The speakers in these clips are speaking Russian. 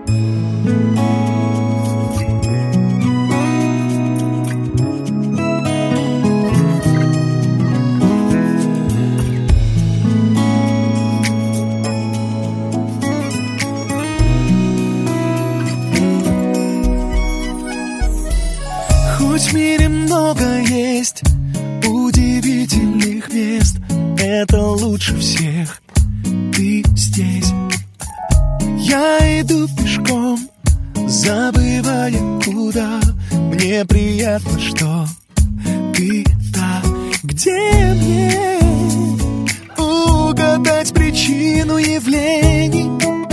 Хоть в мире много есть удивительных мест, это лучше всех ты здесь. Я иду пешком, забывая куда. Мне приятно, что ты так. Где мне угадать причину явлений?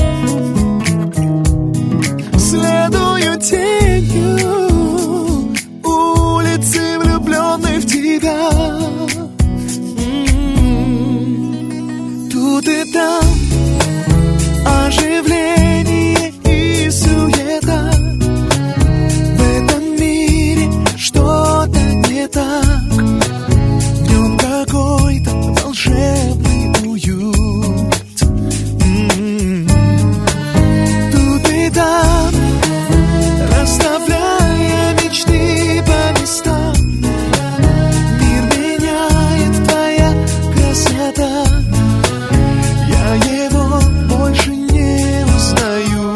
Следую тенью улицы, влюбленной в тебя. Тут и там оживление и суета. В этом мире что-то не так. В нем какой-то волшебный уют. Тут и там, расставляя мечты по местам, мир меняет твоя красота. Я его больше не узнаю.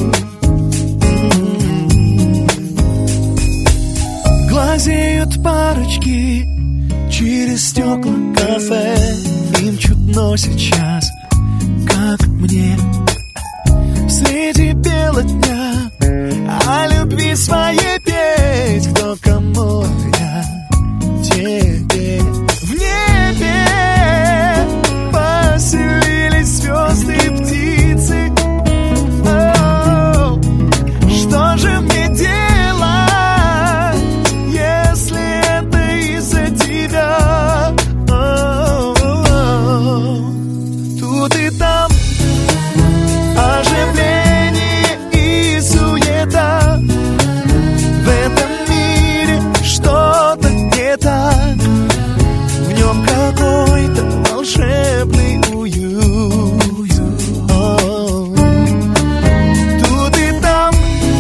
Глазеют парочки через стекла кафе. Им чудно сейчас, как мне. Среди бела дня о любви своей петь. Кто кому, я тебе. В небе поселились звезды и птицы. О, что же мне делать, если это из-за тебя? Тут и там оживление и суета. В этом мире что-то не так. В нем какой-то волшебный уют. Тут и там,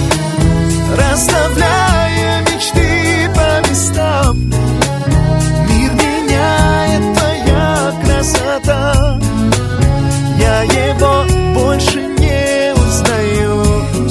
расставляя мечты по местам, мир меняет твоя красота. Я его больше не узнаю.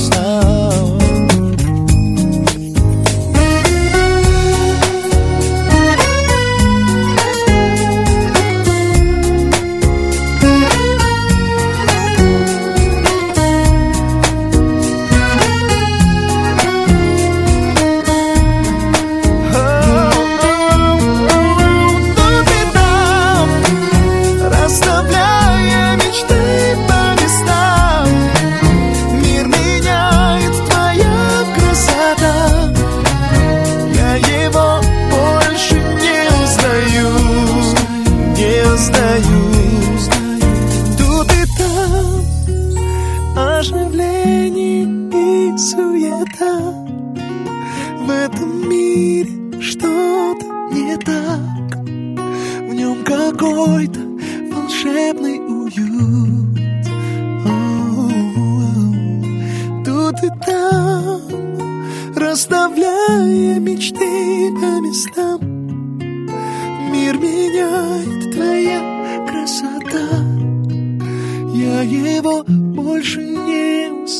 Тут и там, расставляя мечты по местам, мир меняет твоя красота. Я его больше не узнаю, не узнаю. Тут и там оживление и суета. В этом мире что-то не так. В нем какой-то волшебный уют. Тут и там, расставляя мечты по местам, мир меняет твоя красота. Я его больше не узнаю.